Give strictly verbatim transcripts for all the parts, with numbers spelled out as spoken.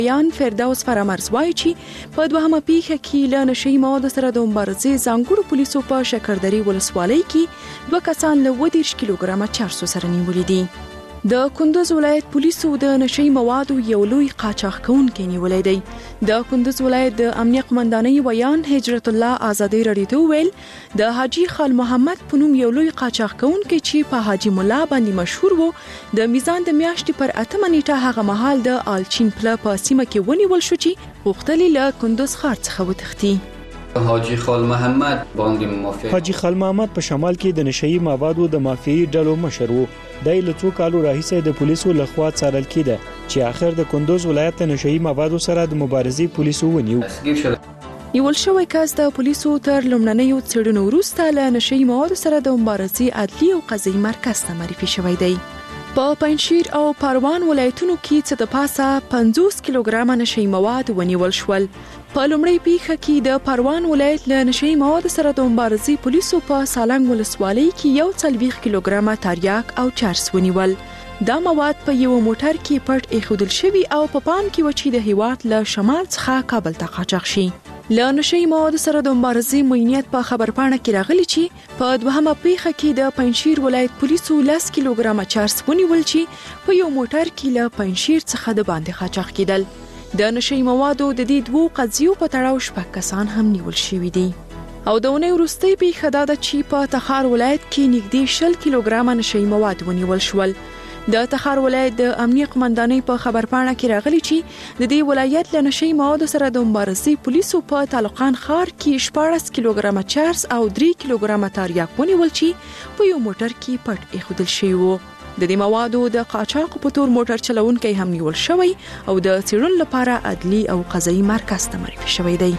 یان فردوس فرامرز وایي چې په دوهمه پیښه کې له نشهیي موادو سره د مبارزې ځانګړو پولیسو په شکردرې ولسوالۍ کې دوه کسان له اووه دېرش کیلوګرامه چرسو سره نیولي دي. د کندوز ولایت پولیسو د نشهیي موادو یو لوی قاچاق کوونکی نیولی دی. د کندوز ولایت د امنیه قمندانۍ ویان هجرت الله ازادي راډیو ته وویل د حاجي خال محمد په نوم یو لوی قاچاق کوونکی چې په حاجي مولا باندې مشهور و د میزان د میاشتې پر اتمه نیټه هغه مهال د آلچین پله په سیمه کې ونیول شو چې غوښتل یې له کندوز ښار څخه وتښتي. حاجي خال محمد باندې مافیا حاجي خال محمد په شمال کې د نشهیي موادو د مافیایي ډلو مشر و. د له څو کالو راهیسې د پولیسو لخوا څارل کېده چې آخر د کندوز ولایت د نشهیي موادو سره د مبارزې پولیسو ونیو. نیول شوی کس د پولیسو تر لومړنیو څېړنو وروسته له نشهیي موادو سره د مبارزې عدلي او قضایي مرکز ته معرفي شوی دی. په پنجشیر او پروان ولایتونو کې څه د پاسه پنځوس کیلوګرامه نشهیي مواد ونیول شول. په لومړۍ پیښه کې د پروان ولایت له نشهیي موادو سره د مبارزې پولیسو په سالنګ ولسوالۍ کې یو څلوېښت کیلوګرامه تریاک او چرس ونیول. دا مواد په یو موټر کې پټ ایښودل شوي او په پام کې و چې د هیواد له شمال څخه کابل ته قاچاق شي. له نشهیي موادو سره د مبارزې موینیت په خبرپاڼه کې راغلي چې په دوهمه پیښه کې د پنجشیر ولایت پولیسو لس کیلوګرامه چرس ونیول چې په یو موټر کې له پنجشیر څخه د باندې قاچاق کېدل. د نشهیي موادو د دې دوو قضیو په تړاو شپږ کسان هم نیول شوي دي. او د اونۍ وروستۍ پیښه دا ده چې په تخار ولایت کې نږدې شل کیلوګرامه نشهیي مواد ونیول شول. د تخار ولایت د امنیه قمندانۍ په خبرپاڼه کې راغلي چې د دې ولایت له نشهیي موادو سره د مبارزې پولیسو په طالقان ښار کې شپاړس کیلوګرامه چرس او درې کیلوګرامه تریاک ونیول چې په یو موټر کې پټ ایښودل شوي وو. د دې موادو د قاچاق په تور موټر چلونکی هم نیول شوی او د څېړنې لپاره عدلي او قضایي مرکز ته معرفي شوی دی.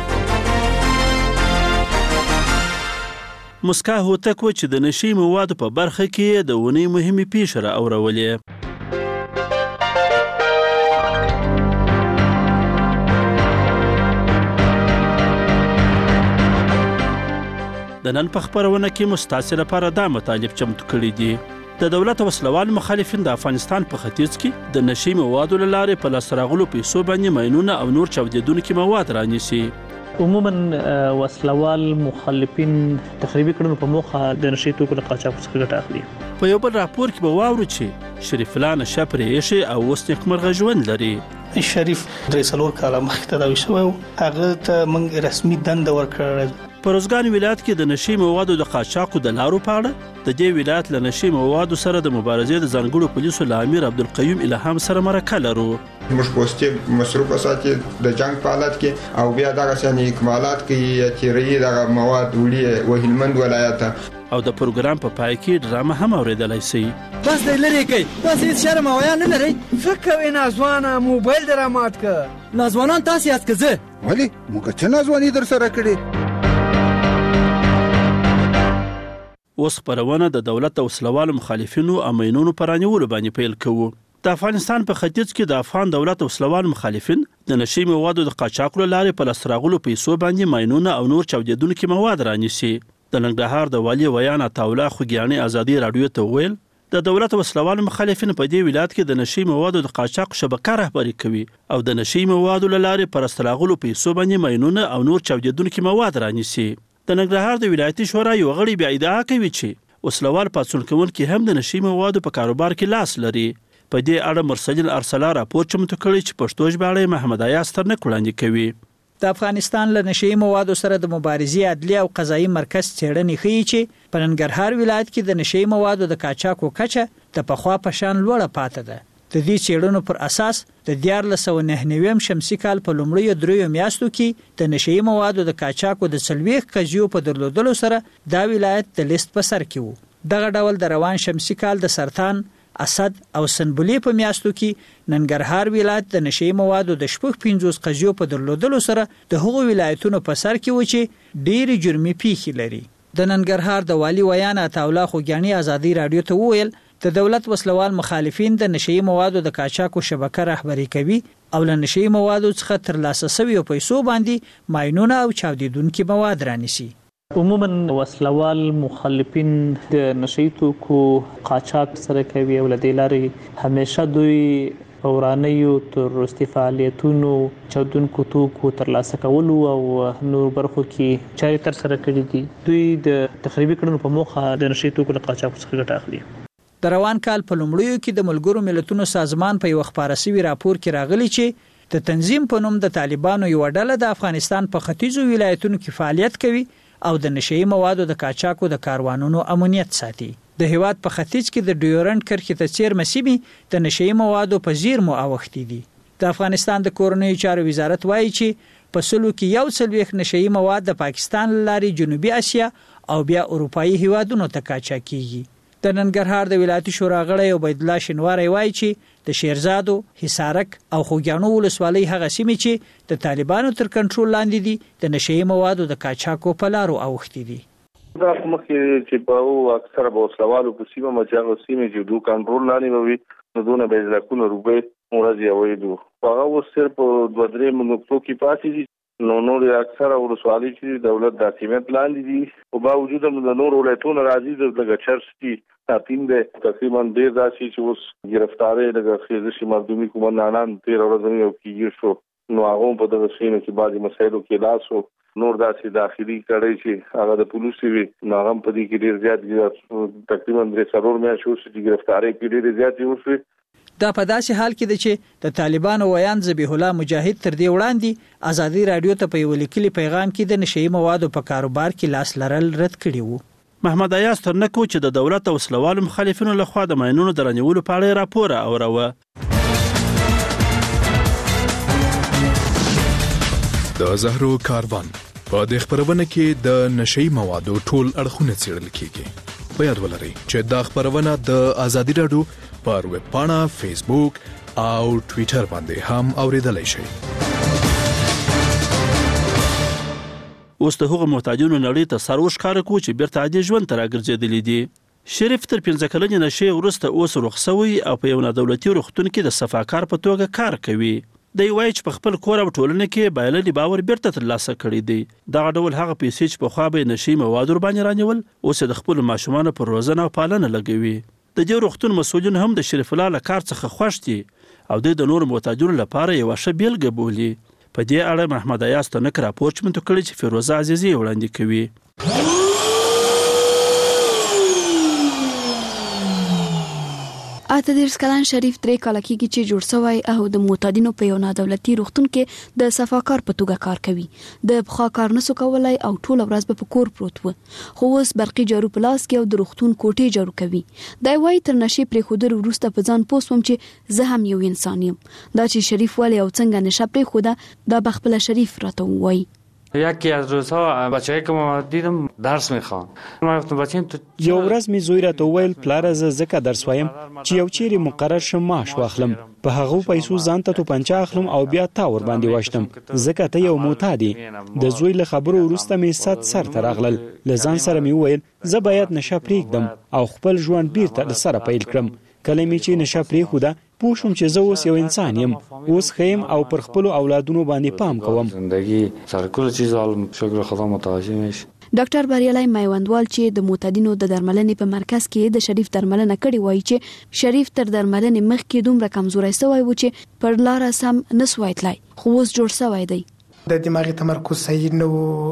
مسکا هوتک و چې د نشهیي موادو په برخه کې د اونۍ مهمې پیښې را اورولې. د نن په خپرونه کې مو ستاسې لپاره دا مطالب چمتو کړي دي. د دولت وسلوال مخالفین د افغانستان په ختیځ کې د نشهیي موادو له لارې په لاسته راغلو پیسو باندې ماینونه او نور چاودېدونکي مواد رانیسي. عموما وسلوال مخالفین تخریبي کړنو په موخه د نشهیي توکو له قاچاق څخه ګټه اخلي. په یو بل راپور کې به واورو چې شریف الله نشه پرې ایښی او اوس نیکمرغه ژوند لري. شریف درې څلور کاله مخکې تداوي شوی و. هغه ته موږ رسمي دنده ورکړه. په روزګان ولایت کې د نشهیي موادو د قاچاقو د لارو په اړه د دې ولایت له نشهیي موادو سره د مبارزې د ځانګړو پولیسو له امیر عبدالقیوم الهام سره مرکه لرو. موږ پوستې مصروفه ساتي د جنگ په حالت کې او بیا دغه څنګه اکمالات کوي چې ری دغه مواد وړي و هلمند ولایت او د پروګرام په پای کې ډرامه هم اوریدلای شي. بس دی لري کوي بس هیڅ شرم او حیا نه لري. فکر وې نازوانه موبایل درامات ک نازوانان تاسو یاد کزه ولی موږ چې نازوانی در سره کړی. اوس خپرونه د دولت او وسلوالو مخالفینو امینونو پر رانیولو باندې پیل کوو. د افغانستان په ختیځ کې د افغان دولت او وسلوالو مخالفین د نشهیي موادو د قاچاق له لارې په لاسته راغلو پیسو باندې ماینونه او نور چاودېدونکي مواد رانیسي. د ننګرهار د والي ویان عطاالله خوږیاڼي ازادي راډیو ته وویل د دولت او وسلوالو مخالفین په دې ولایت کې د نشهیي موادو د قاچاق شبکه رهبري کوي او د نشهیي موادو له لارې په لاسته راغلو پیسو باندې ماینونه او نور چاودېدونکي مواد رانیسي. د ننګرهار د ولایتي شورا یو غړی بیا ادعا کوي چې وسلوال پاڅون کوونکي هم د نشهیي موادو په کاروبار کې لاس لري. په دې اړه مرسلین ارسلا راپور چمتو کړی چې پښتو ژباړه محمد ایاز ترنک وړاندې کوي. د افغانستان له نشهیي موادو سره د مبارزې عدلي او قضایي مرکز څېړنې ښیي چې په ننګرهار ولایت کې د نشهیي موادو د قاچاقو کچه د پخوا په شان لوړه پاتې ده. د دې څېړنو پر اساس د دیارلس سوه نهه نویم شمسي کال په لومړیو دریو میاشتو کې د نشهیي موادو د قاچاقو د څلوېښت قضیو په درلودلو سره دا ولایت د لیست په سر کې و. دغه ډول د روان شمسي کال د سرطان اسد او سنبلې په میاشتو کې ننګرهار ولایت د نشهیي موادو د شپږ پنځوس قضیو په درلودلو سره د هغو ولایتونو په سر کې و چې ډېرې جرمي پیښې لري. د ننګرهار د والي ویان عطاالله خوږیاڼي ازادي راډیو ته وویل د دولت وسلوال مخالفین د نشهیي موادو د قاچاقو شبکه رهبري کوي او له نشهیي موادو څخه ترلاسه شویو پیسو باندې ماینونه او چاودېدونکي مواد رانیسي. عموما وسلوال مخالفین د نشهیي توکو قاچاق سره کوي او له دې لارې همیشه دوی ورانیو تروریستي فعالیتونو چاودونکو توکو ترلاسه کولو او نور برخو کې چارې تر سره کړې دي. دوی د تخریبي کړنو په موخه د نشي توکو له قاچاق څخه ګټه اخلي. د روان کال په لومړیو کې د ملګرو ملتونو سازمان په یو خبره سوي راپور کې راغلی چې د تنظیم په نوم د طالبانو یو ډله د افغانستان په ختیځو ولایتونو کې فعالیت کوي او د نشي موادو د قاچاقو د کاروانونو امنیت ساتي. د هیواد په ختیځ کې د ډیورنټ کرښې ته چیر مسیبي د نشي موادو په زیر مو اوختي دي. د افغانستان د کورنیو چارو وزارت وایي چې په سلو کې یو څلوېښت نشي مواد د پاکستان لاري جنوبي اسیا او بیا اروپאי هیوادونو ته قاچاق کیږي. د ننګرهار د ولایتي شورا غړی عبید الله شینواری وایي چې د شیرزادو، حصارک او خوږیاڼو ولسوالۍ هغه سیمې چې د طالبانو تر کنټرول لاندې دي د نشي موادو د قاچاقو په لارو اوختي دي. دا مخکې چې په اکثره به وسلوالو په سیمه مچاغو سیمې چې دوی کنټرول لاندې وي نو دونه به ځکونه روبه مرضی اوریدو. هغه اوس صرف دوه درې منطقو کې پاتې دي. نو نور اکثره ولسوالۍ چې دولت د حکومت لاندې دي او با وجود د نور ولایتونو راځي د لګچرسي تاتین ده تقریبا ډیر داسي چې اوس گرفتارې د خېزشي مردمي کومندانان تیر ورځې یو کیږي شو. نو هغه په دغه سینه کې بعضي مسایلو کې لاس نور داسې داخلي کړی چې هغه د پولیسو وی نو هغه په دې کې ډیر زیات تقریبا درې څلور میاشتې اوس چې گرفتارې کې ډیر زیات وشوي. دا په داسې حال کې دی چې د طالبانو ویان ذبیح الله مجاهد تر دې وړاندې ازادي رادیو ته په یو لیکلي پیغام کې د نشي موادو په کاروبار کې لاس لرل رد کړی وو. محمد ایاز ترنکو چې د دولت او وسلوالو مخالفینو لخوا د ماینونو درنیولو په اړه راپور اوروه. د زهرو کاروان په دې خبرونه کې د نشي موادو ټول اړخونه څېړل کیږي. په یاد ولرئ چې دا خبرونه د ازادي رادیو پر ویب پاڼه، فیسبوک او ټوئیټر باندې هم اوریدلای شئ. اوس د هغو محتاجونو نړۍ ته سر وښکاره کړو چې بیرته عادي ژوند ته راګرځېدلي دي. شریف تر پنځه کلنې نشې وروسته اوس رخصت شوی او په یو نادولتي روغتون کې د صفاکار په توګه کار کوي. دی وایي چې په خپل کور او ټولنه کې بایللي باور بیرته ترلاسه کړی دی. دغه ډول هغه پیسې چې پخوا به نشي مواد ورباندې رانیول اوس د خپلو ماشومانو پر روزنه او پالنه لګوي. د دې روغتون مسؤلین هم د شریف الله له کار څخه خوښ دي او دوی د نورو محتاجونو لپاره یوه ښه بیلګه بولي. په دې اړه محمد ایاز تنک راپور چمتو کړی چې فیروزه عزیزي وړاندې کوي. اته دیرش کلن شریف درې کاله کېږي چې جوړ شوی او د معتادینو په یو نادولتي روغتون کې د صفاکار په توګه کار کوي. د پخوا کار نسو کولای او ټول ورځ به په کور پروت و، خو اوس برقي جارو په لاس کې او د روغتون کوټې جارو کوي. دا وایي تر نشي پرې خودر وروسته په ځان پوه شوم چې زه هم یو انسان یم. دا چې شریف ولی او څنګه نشه پرې خوده دا بخپله شریف راته وایي. یکی از روزها بچه‌ای که ما دیدم درس می‌خوان. ما گفتم بچه‌م تو یو ورځ می زوی راته وویل پلاره زه ځکه درس وایم چې یو چیرې مقرر شم معاش واخلم، په هغو پیسو ځان ته توپنچه اخلم او بیا تا ور باندې واشتم ځکه ته یو معتاد یې. د زوی له خبرو وروسته می صد سر ته راغلل. له ځان سره می وویل زه باید نشه پرېږدم او خپل ژوند بیرته له سره پیل کړم. کله می چې نشه پرېښوده پوه شوم چې زه اوس یو انسان یم، اوس ښه یم او پر خپلو اولادونو باندې پام کوم. زندگی سر کل چیز عالم شکر خدا متوجه میشه. ډاکټر بریالي میوندوال چې د معتادینو د درملنې په مرکز کې د شریف درملنه کړې وایي چې شریف تر درملنې مخکې دومره کمزوری شوی و چې پر لاره سم نسوای تلای، خو اوس جوړ شوی دی. د دماغي تمرکز صحیح نه وو،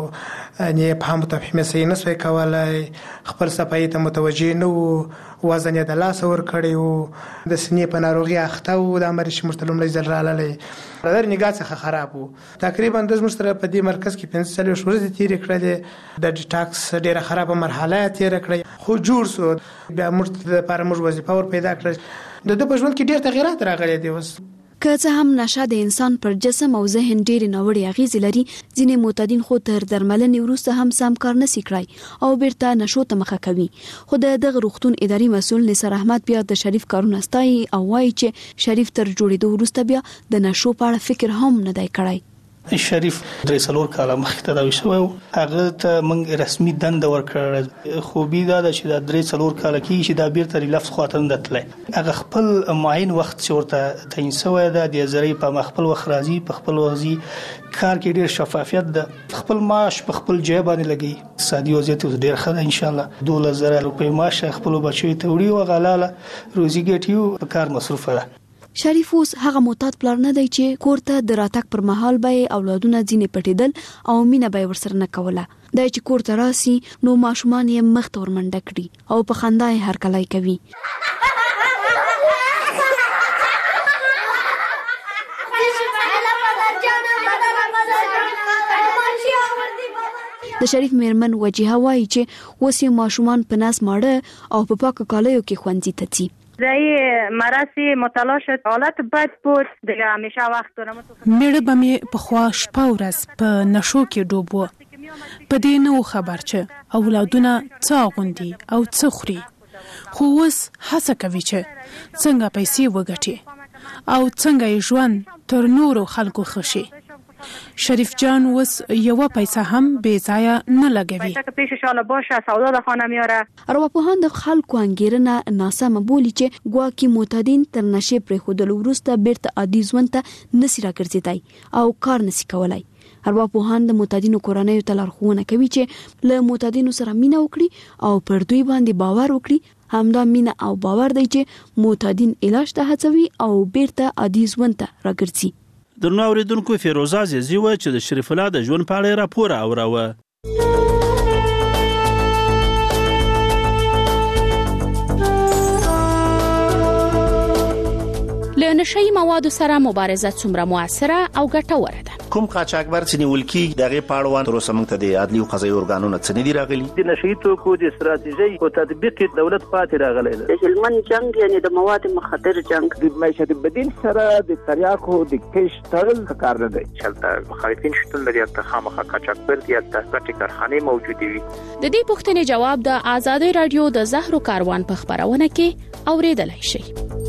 نه فهم تفهیم صحیح نه سوی کولای، خپل صفایي ته متوجه نه وو، وزن یې د لاس ور کړی وو، د سینې په ناروغي اخته وو. د امر چې مرتلم لې ځل رالاله در نگاه څخه خراب وو. تقریبا د زموږ سره په دې مرکز کې پنځه څلوېښت ورځې تېرې کړلې. د ډیټاکس ډېره خرابه مرحله یې تېره کړې، خو جوړ سو. بیا موږ لپاره موږ وظیفه ور پیدا کړه. د ده په ژوند کې ډېر تغیرات راغلي دي. اوس که څه هم نشه د انسان پر جسم او ذهن ډېرې ناوړې اغېزې لري، ځینې معتادین خو تر درملنې وروسته هم سم کار نشي کړی او بیرته نشو ته مخه کوي. خو د دغه روغتون اداري مسؤل نثار احمد بیا د شریف کارونه ستایي او وایي چې شریف تر جوړېدو وروسته بیا د نشو په اړه فکر هم نه دی کړی. شریف درې څلور کاله مخکې تداوي شوی و، هغه ته موږ رسمي دنده ورکړه. خوبي دا ده چې دا درې څلور کاله کېږي چې دا بیرته ریلفس خواته نه تللی. هغه خپل معین وخت چې ورته تعین شوی ده د زرۍ په خپل وخت راځي، په خپل وځي، کار کې ډېر شفافیت ده، خپل معاش په خپل ځای باندې لګي. اقتصادي وضعیت اوس ډېر ښه ده. انشاءالله دولس زره روپۍ معاش خپلو بچیو ته وړي او هغه حلاله روزي ګټي او په کار مصروفه ده. شریف اوس هغه معتاد پلار نه دی چې کور ته د راتګ پر مهال به اولادونه ځینې پټېدل او مینه به ورسره نه کوله. دا چې کور ته راسي نو ماشومان یې مخ ته ورمنډه کړي او په خندا یې هرکلی کوي. د شریف میرمن وجیها وایي چې اوس یې ماشومان په ناس ماړه او په پاکو کالیو کې ښوونځي ته ځي. زي مراسي مطالعه شد حالت بد بود دیگه همیشه وخت دارم. میړه به مې په خوا شپه ورځ په نشو کې ډوب و. په دې نه خبر چې اولادونه څه غوندي او څه خوري، خو اوس هڅه کوي چې څنګه پیسې وګټي او څنګه یې ژوند تر نورو خلکو ښه شي. شریف جان اوس یوه پیسه هم بې ځایه نه لګوي. پیسه که پیش شاله باشه سودا د خانه میاره. ارواپوهان د خلکو انګیرنه ناسمه بولي چې ګواکې معتادین تر نشې پرېښودلو وروسته بیرته عادي ژوند ته نسي راګرځېدای او کار نسي کولای. ارواپوهان د معتادینو کورنیو ته لارښوونه کوي چې له معتادینو سره مینه وکړي او پر دوی باندې باور وکړي. همدا مینه او باور دی چې معتادین علاج ته هڅوي او بیرته عادي ژوند ته راګرځي. درنو اوریدونکو، فیروزه عزیزي وه چې د شریف الله د ژوند په اړه راپور اوراوه. له نشئی موادو سره مبارزه څومره موثره او ګټوره ده؟ کوم قاچاقبر چې نیول کیږي دغه پاړوان تر اوسه موږ ته د عدلي او قضایي ارګانونو څخه نه دي راغلي. د نشئی توکو د استراتیژي او تطبیق دولت پاتې راغلی دی. د هلمند جنگ یعنی د مواد مخدر جنگ د معیشت بدیل سره د تریاکو د کش تړل کار نه دی. چلته مخالفین شتون لري ته خامخا قاچاقبر دي ته ګټې کارخانې موجودې وي. د دې پوښتنې جواب د آزادۍ رادیو د زهرو کاروان په خبرونه کې اوریدلای شئ.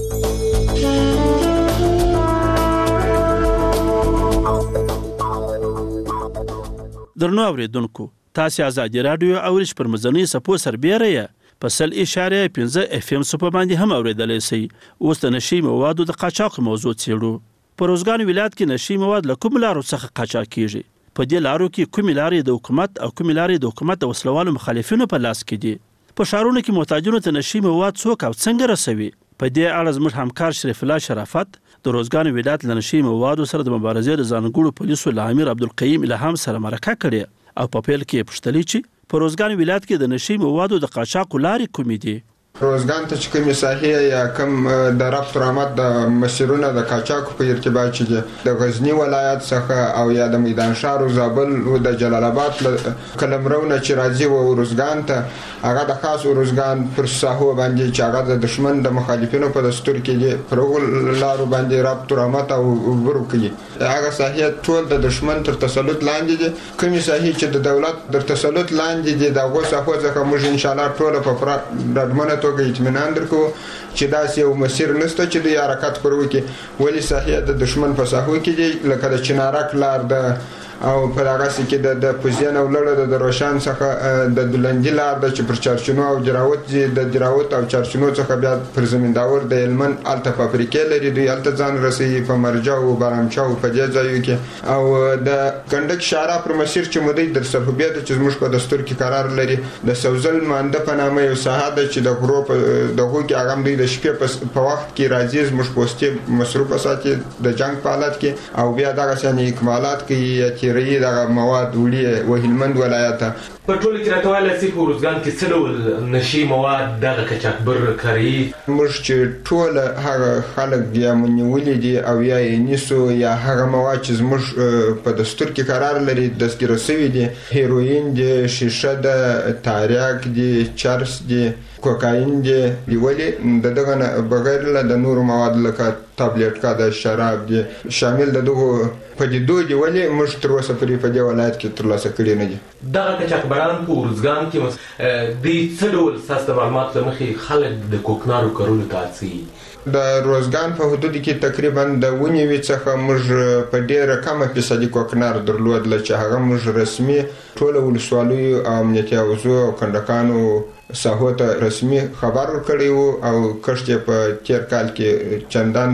درنو اوریدونکو، تاسو آزادۍ رادیو اورش پر مزنی سپو سربېره یا په سل اشاره پنځه اف ام سپو باندې هم اوریدلای شئ. اوس د نشي موادو د قاچاق موضوع څېړو. په روزګان ولایت کې نشي مواد له کوم لارو څخه قاچاق کیږي؟ په دې لارو کې کوم لارې د حکومت او کوم لارې د حکومت د وسلوالو مخالفینو په لاس کې دي؟ په شهرونو کې محتاجینو ته نشي مواد څوک او څنګه رسوي؟ په دې اړه زموږ همکار شریف الله شرافت د روزګان ولایت له نشي موادو سره د مبارزې د ځانګړو پولیسو له امیر عبدالقیوم الهام سره مرکه کړې او په پیل کې پوښتلې چې په روزګان ولایت کې د نشي موادو د قاچاق لارې کومې دي؟ روزګان ته چې کومې ساحې یا کوم د ربط رحمت د مسیرونه د قاچاق په ارتباط چې دي د غزنی ولایت څخه او یا د میدان شهر او زابل او د جلال آباد کلمرونه چې راځي و روزګان ته هغه د خاص روزګان پر ساحو باندې چې هغه د دشمن د مخالفینو په دستور کې دي پر لارو باندې ربط رحمت او ورو کوي. هغه ساحې ټول د دشمن تر تسلط لاندې دي. کومې ساحې چې د دولت تر تسلط لاندې دي دغه ساحو څخه موږ ان شاء الله ټول په ډاډمنه توګه اطمینان درکو چې داسې یو مسیر نشته چې د حرکت پر وکړي. ولې ساحې د دشمن په ساحو کې دي لکه د چنارک لار د او په هغه کې د د پوزین او لړ د روشان څخه د دلندی لار د چې پر چارچنو او جراوت دي د جراوت او چارچنو څخه بیا پر زمینداور د هلمند الته فابریکې لري دوی الته ځان رسي په مرجا او بارامچا او په دې ځایو کې او د کندک شارع پر مسیر چې مودي در صحوبیت چې زموږ په دستور کې قرار لري د سوزل مانده په نامه یو ساحه ده چې د غرو په دغه کې هغه دوی د شپې په وخت کې راځي زموږ پوسټي مصروف ساتي د جنگ په حالت کې او بیا دغه څنګه اکمالات کوي رئی دغه مواد وړي و هلمند ولایت په ټول کې راټول سي په روزګان کې څه ډول نشي مواد دغه قاچاقبر کوي؟ موږ چې ټول هغه خلک یا منولې دي او یا نیسو یا هغه مواد چې موږ په دستور کې قرار لري دستګیر شوی دي هیروین دي شیشه ده تاریاک دي چرس دي کوکاین دي ویولې د دغه بغیر له د نور مواد لکه تابلیټ کا د شراب دي شامل د دغه پدیدو دی ولې موږ تر اوسه پرې په دې ولایت کې ترلاسه کړی نه دي. دغه قاچاقبران په روزګان کې د څه ډول ساست معلومات لمخې خلک د کوکنارو کارولو ته هڅوي؟ د روزګان په حدود کې تقریبا د ونې وی څخه موږ په ډیره کمه فیصدي کوکنار درلود چې هغه موږ رسمي ټول ولسوالیو او امنیتي اوزو او کندکانو ساحو ته رسمي خبر ورکړی او کښت په تیر کال کې چندان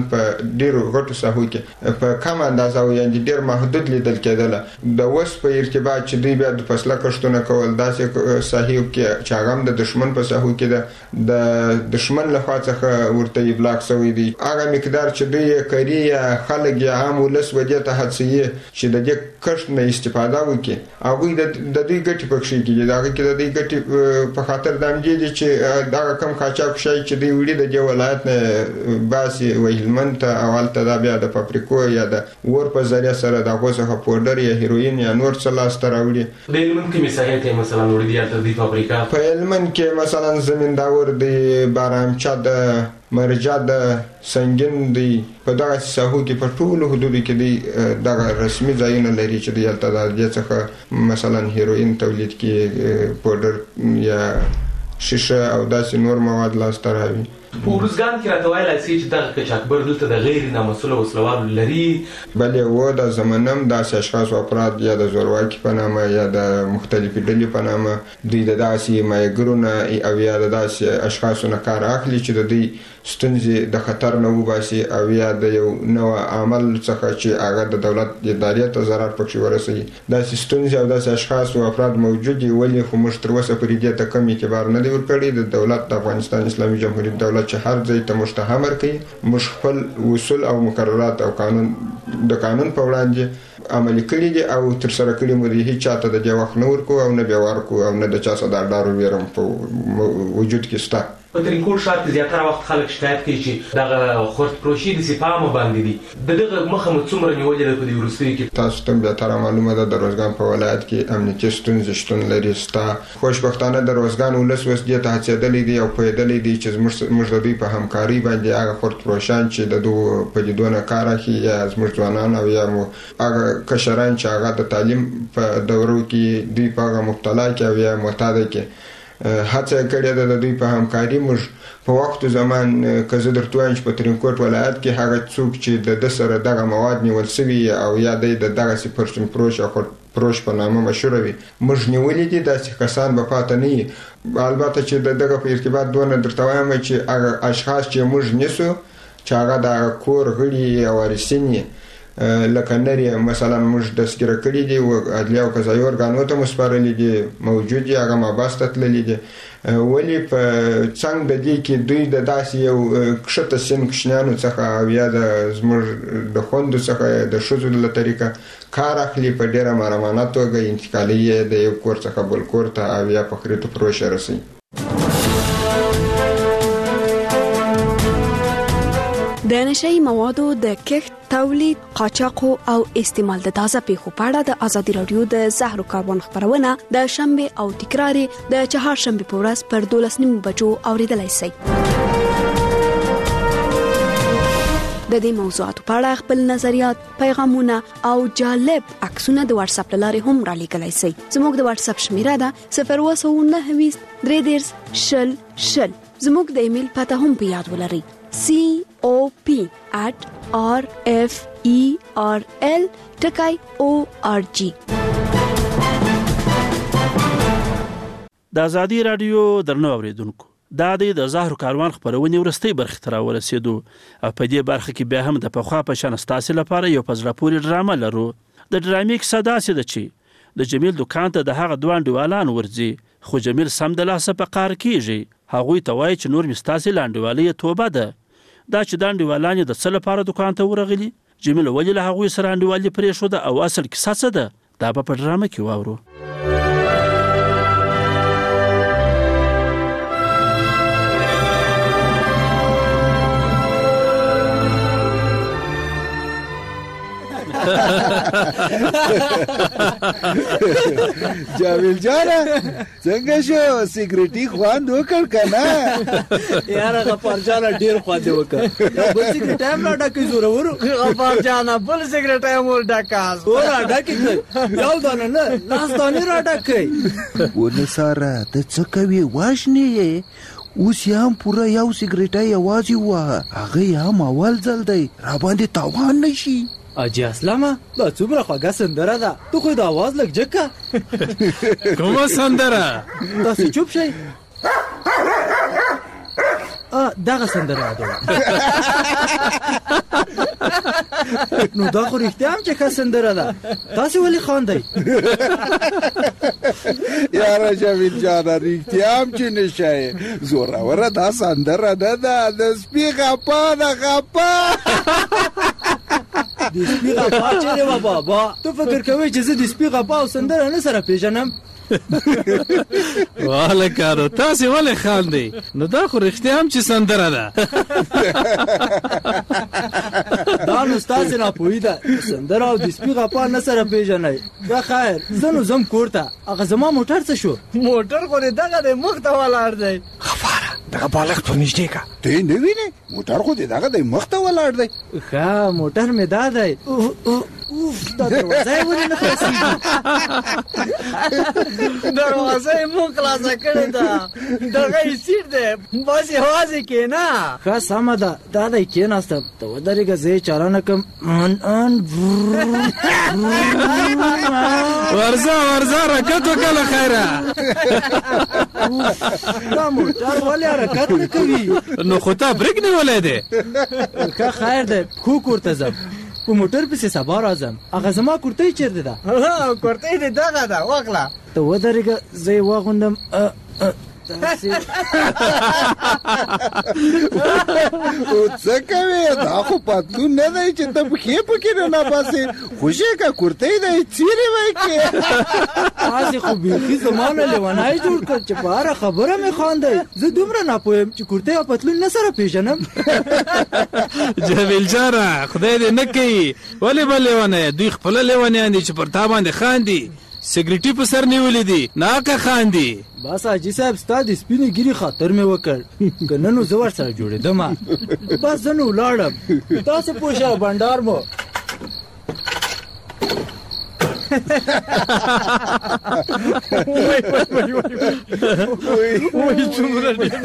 په ډیرو غټو ساحو کې په کم اندازه او یعنی ډیر محدود لیدل کېدل. د وس په ارتباط چې دوی بیا د فاصله کښتونه کول داسې ساحو کې چې هغه د دشمن په ساحو کې ده د دشمن له خوا څخه ورته ابلاغ شوی دی. هغه مقدار چې دوی کری خلک یا عام ولس ودی ته هڅوي چې د دې کښت نه استفاده وکړي. هغه د دې ګټې پکښې کې دا کې د دې ګټې په خاطر د امجدي چې دا کم قاچاق شي چې دی وړي د دې ولایت نه باسي وهلمند ته اولته دا بیا د فابریکو یا د ور په ذریعہ سره د غوسه پودر یا هیروین یا نور څه لاس ته راوړي. د هلمند کې مثال ته مثلا وړي دي د دې فابریکا په هلمند کې مثلا زمینداور دی بارامچا د مرجع د سنگین دی په دغه ساحو کې په ټولو حدودو کې دی دغه رسمي ځایونه لري چې د یلته د څخه مثلا هیروین تولید کې پودر یا شیشه او داسې نور مواد لاس ته راوي. په ورزګان کې راته ویل شي چې دغه قاچاقبر دلته د غیر نامسؤل وسلوال لري. بلې و د زمنم داسې اشخاص او افراد یا د زورواکي په نامه یا د مختلفې ډلې په نامه دوی د داسې مایګرو نه او یا د داسې اشخاصو نه کار اخلي چې د دوی ستونزې د خطر نه وباسي او یا د یو نوع عمل څخه چې هغه د دولت ادارې ته ضرر پکې ورسوي. داسې ستونزې او داسې اشخاص او افراد موجود دي ولې خو موږ تر اوسه پورې دې ته کم اعتبار نه دی ورکړی. د دولت د افغانستان اسلامي جمهوریت دولت چې هر ځای ته مشتهم کوي موږ خپل اصول او مقررات او قانون د قانون په وړاندې عملي کړي دي او تر سره کړي مو دي. هیڅ چاته د دې وخت نه ورکو او نه بیا ورکو او نه د چا څخه د ډارو ویرم په وجود کې شته. په ترینکوټ ښار کې زیاتره وخت خلک شکایت کوي چې دغه خورد پروشي د سپامو باندې دي. د دغه مخه مو څومره نیولې ده په دې وروستیو کې؟ تاسو ته بیا تر معلومه ده د روزګان په ولایت کې امنیتي ستونزې شتون لري. ستا خوشبختانه د روزګان ولس اوس دې ته هڅېدلی دي او پوهېدلی دي چې موږ د دوی په همکاري باندې هغه خورد پروشان چې د دوو پدیدو نه کار اخلي یا زموږ ځوانان او یا مو هغه کشران چې هغه د تعلیم په دورو کې دوی په هغه مبتلا کې او یا معتاده کې هڅه کړې ده د دوی په همکاري. موږ په وخت زمان که زه درته وایم چې په ترینکوټ ولایت کې هغه څوک چې د ده سره دغه مواد نیول سوي او یا دی د دغسې پرچون فروش او فروش په نامه مشهوره وي موږ نیولي دي. داسې کسان به پاته نه وي. البته چې د دغه په ارتباط دونه درته وایم چې هغه اشخاص چې موږ نیسو چې هغه د کور غړي او وارثین یې لکه نری مثلا موږ دستګیره کړي دي او عدلیه او قضایي ارګانو ته مسپارلي دي موجود دي هغه مابسته تللي دي. ولې په څنګ د دې کې دوی د داسې یو کښته سن کوچنیانو څخه او یا د زموږ د خوندو څخه د ښځو له طریقه کار اخلي په ډېره مهربانه توګه انتقالي یې د یو کور څخه بل کور ته او یا په خرید و فروش رسوي. د نشئی موادو د کښت، تولید، قاچاق او استعمال د تازه پیښو په اړه د ازادي رادیو د زهرو کاروان خبرونه د شنبه او تکرار د چهارشنبه په ورځ پر دولس نیمو بجو اوریدلای شئ. د دې موضوعاتو په اړه خپل نظریات، پیغامونه او جالب عکسونه د واتس اپ لارې هم را لیږلای شئ. زموږ د واتس اپ شمیره ده صفر اووه نهه ویشت درې دېرش شل شل. زموږ د ایمیل پته هم په یاد ولرئ c o p at r f e r l ټکای o r g. د ازادي رادیو درنو اوریدونکو دا د زهرو کاروان خبرونه ورستۍ برخه تر ورسېدو او په دې برخه کې بیا هم د پخوا په شان ستاسو لپاره یو پزړه پوری ډرامه لرو. د ډرامې کیسه داسې ده چې د جمیل دکان ته د هغه دوه انډیوالان ورځي خو جمیل سم د لاسه په قار کیږي. هغوی ته وایي چې نور مستاسي لاندوالي توبه ده. دا چې د انډیوالان د څه لپاره دکان ته ورغلي جمیل ولې له هغوی سره انډیوالي پرېښوده او اصل کیسه څه ده دا به په ډرامه کې واورو. جاویل جانا څنګه شو سیګریټي خوان وکړ کنه یار غفار جانا ډیر خوان وکړ بل سیګریټ هم نه ډکې زوره ورو غفار جانا بل سیګریټ هم ور ډکاس ور ډکې یو دانه نه لاس دانه را ډکې ونه ساره ته څه کوي واښنی اوس هم پورا یو سیګریټ یوازې و هغه هم اول ځل دی را باندې تاوان نشي. اجي اسلامه دا څومره خوږه سندره ده تو خو د आवाज لګ جکه کومه سندره تاسو چوپ شئ. ا ما دغه سندره یادوه. نو دا خو رښتیا هم چې ښه سندره ده، تاسې ولې خاندئ؟ یاره جمیل جانه رښتیا هم چې نشه یې زوروره دا سندره نه ده، د سپي غپا ده غپا. د سپي غپا چېرې وه بابا؟ ته فکر کوې چې زه د سپي غپا او سندره نه سره پېژنم؟ والله نو تاسې ولې خاندئ؟ نو دا خو رښتیا هم چې سندره ده. دا نو ستاسې ناپوهي ده، سندره او د سپي غپا نه سره پېژنئ. دا خیر زه نو ځم کور ته. هغه زما موټر څه شو؟ موټر خو دې دغه دی مخ ته ولاړ دی. غفاره دغه بالښت ور نږدې که. ته یې نه وینې؟ موټر خو دې دغه دی مخ ته ولاړ دی. ښه موټر مې دا دی. اوف دا دروازه یې ولې نه خلاصېږي؟ دروازه یې مونږ خلاصه کړې ده، دغه یې سیټ دی، بس یوازې کښېنه. ښه سمه ده، دا دی کښېناستم. ته ودرېږه زه یې چالانه کړم. ورځه ورځه حرکت وکړه له خیره. دا موټر ولې حرکت نه کوي؟ نو خو تا بریک نیولی دی. ښه خیر دی، پښو کور ته ځم، په موټر پسې سبا راځم. هغه زما کورتۍ چېرته ده؟ کورتۍ دې دغه ده، واخله. ته ودرېږه زه یې واغوندم. څه کوې؟ دا خو پتلون نه دی چې ته پښې پکې نه نباسې. خوشې که کورتۍ دی څیرې وی کې. تاسې خو بیخي زما نه لیونی جوړ کړ چې په هره خبره مې خاندئ. زه دومره ناپوه یم چې کورتۍ او پتلون نه سره پېژنم. جمیل جانه خدای دې نه کوي، ولې به لیونی؟ دوی خپله لیونیان دي چې پر تا باندې خاندي. سګریټي په سر نیولې دي، ناکه خاندي. بس حاجي صاحب ستا د سپینې ګیرې خاطر مې وکړ، که نه نو زه ورسره جوړېدم. بس زه نو ولاړم، تاسو پوه شه بنډار مو. وای څومره ډېر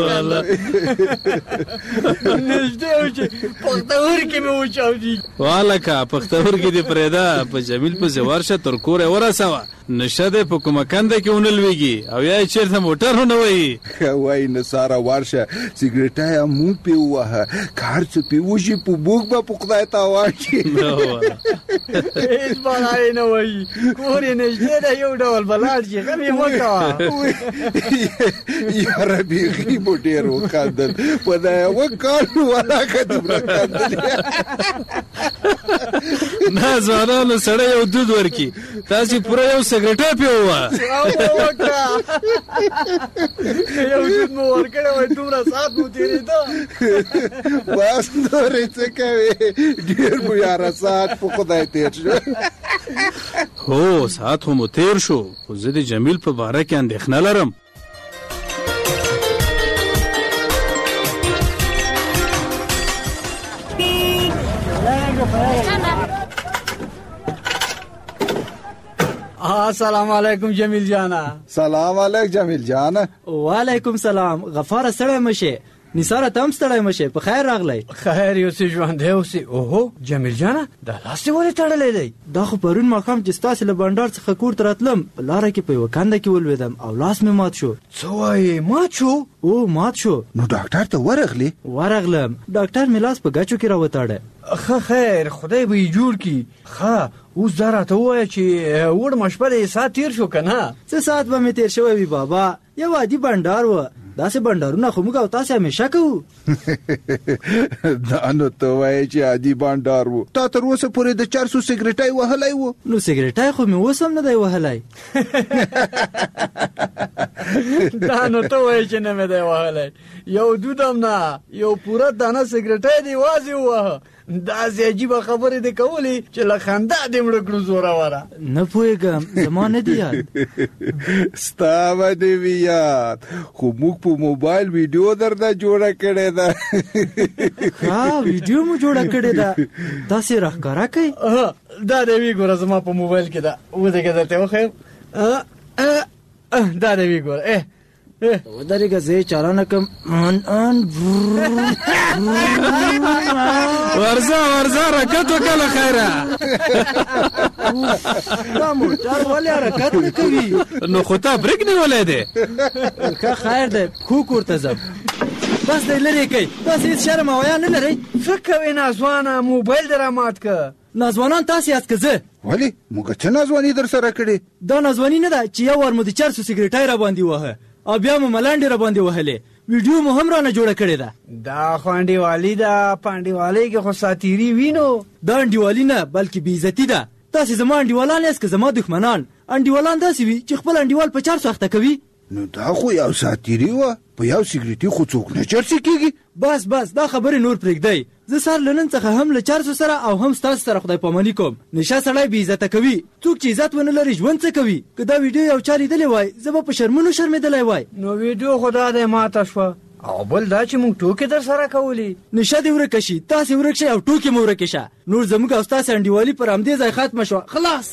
نږدې و چې پښتورګي مې وچاودي. والله پښتورګي دې پرېږده، په جمیل پسې ورشه تر کوره ورسوه. نشه دی په کومه کنده کې ونه لوېږي او یا یې چېرته موټر ونه وهي. وایي نثاره ورشه سګرېټه یې مونږ پې ووهه، که هر څه پې وشي په موږ به په خدای تاوان شي. هېڅ بلا یې نه وهي، کور یې نږدې ده، یو ډول به لاړ شي. غم یې مه کوه. یاره بیخي مو ډېر وخندل، په دا یوه کال ولاکه دومره خندل. نه ځوانانو سړی یو دود ورکړي، تاسې پوره یو سګرېټه پې ووهه. یو دود مو ورکړی وای، دومره ساعت مو تېرېده. بس نورې څه کوې؟ ډېر مو یاره ساعت په خدای تېر شو. هو ساعت خو مو تېر شو، خو زه د جمیل په باره کې اندېښنه لرم. السلام علیکم جمیل جانا. سلام علیکم جمیل جانا. وعلیکم سلام. غفاره ستړی مشه، نثاره ته هم ستړی مشه، په خیر راغلی. خیر یو څه ژوندی اوسې. اوهو جمیل جانه دا لاس دې ولې تړلی دی؟ دا خو پرون ماښام چې ستاسې له بنډار څخه کور ته راتلم، په لاره کې په یوه کنده کې ولوېدم او لاس مې مات شو. څه وایې مات شو؟ او مات شو. نو ډاکټر ته ورغلې؟ ورغلم، ډاکټر مې لاس په ګچو کې راوتاړه. ښه خیر خدای به یې جوړ کړي. ښه اوس دا راته ووایه چې وړمه شپه د ساعت تېر شو که نه؟ څه ساعت به مې تېر شوی وي بابا، یو عادي بنډار و. داسې بنډارونه خو موږ او تاسې همیشه کوو. دا نو ته وایې چې عادي بنډار و، تا تر اوسه پورې د چرسو سګرېټی وهلی و؟ نو سګرېټی خو مې اوس هم نه دی وهلی. دا نو ته وایې چې نه مې دی وهلی، یو دود هم نه، یو پوره دانه سګرېټی دی یوازې ووهه. داسې عجیبه خبرې دې کولې چې له خندا دې مړه کړو زوروره. نه پوهېږم، زما نه دی یاد. ستا به دې وي یاد، خو موږ په موبایل ویډیو درته جوړه کړې ده. ښه ویډیو مو جوړه کړې ده، داسې راښکاره کوي؟ دا دې وی ګوره زما په موبایل کې ده، ودرېږه درته وښیم. دا دې وی ګوره ودرېږه زه یې چالانه کړم. ورځه ورځه حرکت وکړه له خیره. دا موټر ولې حرکت نه کوي؟ نو خو تا بریک نیولی دی. ښه خیر دی، پښو کور ته ځم. بس دی لرې کوي تاسې هېڅ شرم او حیا نه لرئ څه کوې نازوانه موبایل دې رامات که نازوانان تاسې یاست که زه ولې موږ څه نازواني در سره کړې دا نازواني نه ده چې یو وار مو د چرسو سګریټۍ را باندې وهه او بیا مو ملانډې را باندې وهلې ویډیو مو هم رانه جوړه کړې ده دا خو انډیوالي ده په انډیوالۍ کې خو ساتیري وینو دا انډیوالي نه بلکې بېعزتي ده تاسې زما انډیوالان یاست که زما دښمنان انډیوالان داسې وي چې خپل انډیوال په چرسو اخته کوي نو دا خو یو ساتیري وه په یو سګریټي خو څوک نه چرسي کېږي بس بس دا خبرې نور پرېږدئ زه سر له نن څخه هم له چرسو سره او هم ستاسو سره خدای پاماني کوم نشه سړی بې عزته کوي څوک چې عزت ونه لري ژوند څه کوي که دا ویډیو یو چا لیدلی وای زه به په شرمونو شرمېدلی وای نو ویډیو خو دا دی ماته شوه او بل دا چې موږ ټوکې در سره کولې نشه دې ورکه شي تاسې ورک شئ او ټوکې مو ورکې شه نور زموږ او ستاسې انډیوالي پر همدې ځای ختمه شوه خلاص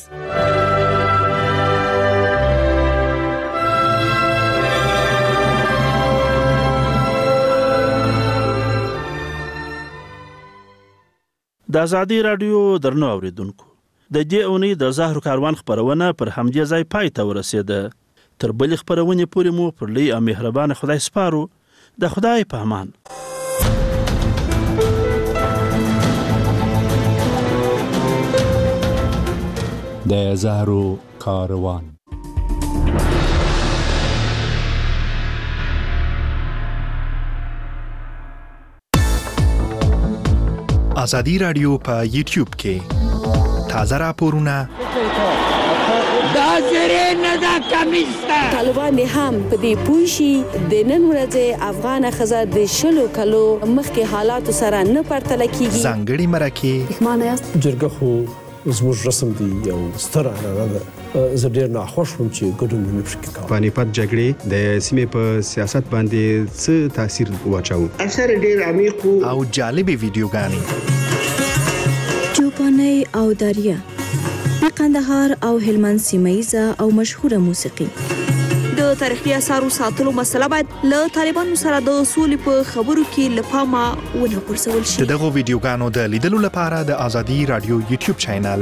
د ازادي رادیو درنو اوریدونکو د دې اونۍ د زهرو کاروان خبرونه پر همدې ځای پای ته ورسېده تر بلې خبرونې پورې مو پر لوی او مهربانه خدای سپارو د خدای په امان د زهرو کاروان ازادي رادیو په یوټیوب کې تازه راپورونه دا زری نه دا کمیسته طالبان هم په دې پوه شي د نن ورځې افغان ښځه د شلو کلو مخکې حالاتو سره نه پرتله کیږي ځانګړي مرکې پښمانه یاست جرګه خو زموږ رسم دی یو ستر عنعنه ده زه ډېر ناخوښ وم چې ګډون مې پکې کاوه پانیپت جګړې د سیمې په سیاست باندې څه تاثیر واچاوه اثر ډېر عمیق او جالبې ویډیوګانې چوپانۍ او دریا د قندهار او هلمند سیمه او مشهوره موسیقي د تاریخي اثارو ساتلو مسله باید له طالبانو سره د سولې په خبرو کې له پامه ونه غورځول شي دغه ویډیوګانو د لیدلو لپاره د ازادي رادیو یوټیوب چینل